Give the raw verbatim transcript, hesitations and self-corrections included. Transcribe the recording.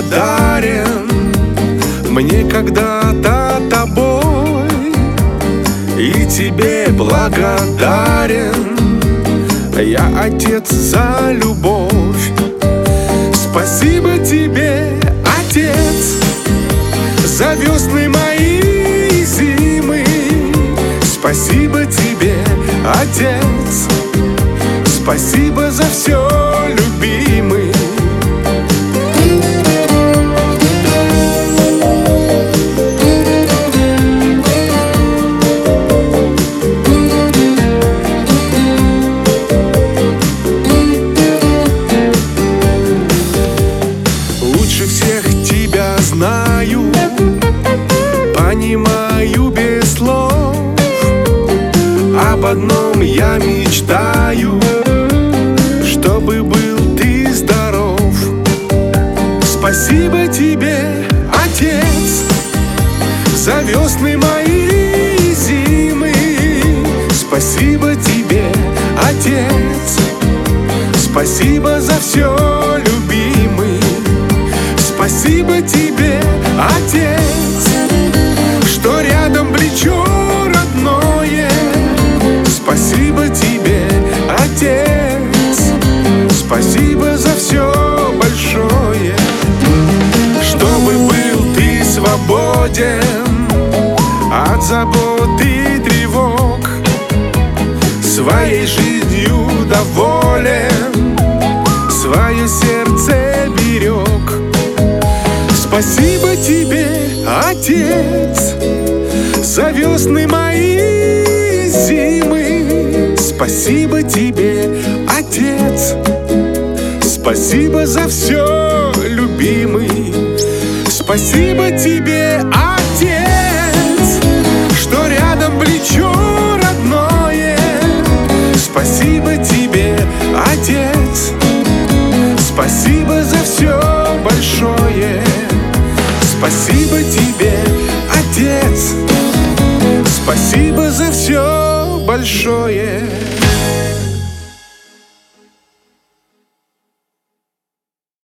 благодарен мне когда-то тобой, и тебе благодарен я, Отец, за любовь. Спасибо тебе, Отец, за весны мои и зимы. Спасибо тебе, Отец, спасибо за все, любимый. Лучше всех тебя знаю, понимаю без слов. Об одном я мечтаю, чтобы был ты здоров. Спасибо тебе, Отец, за весны мои и зимы. Спасибо тебе, Отец, спасибо за все, любимый. Спасибо тебе, Отец, что рядом плечо родное. Спасибо тебе, Отец, спасибо за все большое. Чтобы был ты свободен от забот и тревог, своей жизнью доволен, свое сердце берег. Спасибо тебе, Отец, за весны мои и зимы. Спасибо тебе, Отец, спасибо за все, любимый. Спасибо тебе, Отец, что рядом плечо родное. Спасибо тебе, Отец, спасибо за все большое. Спасибо тебе, Отец, спасибо за все большое.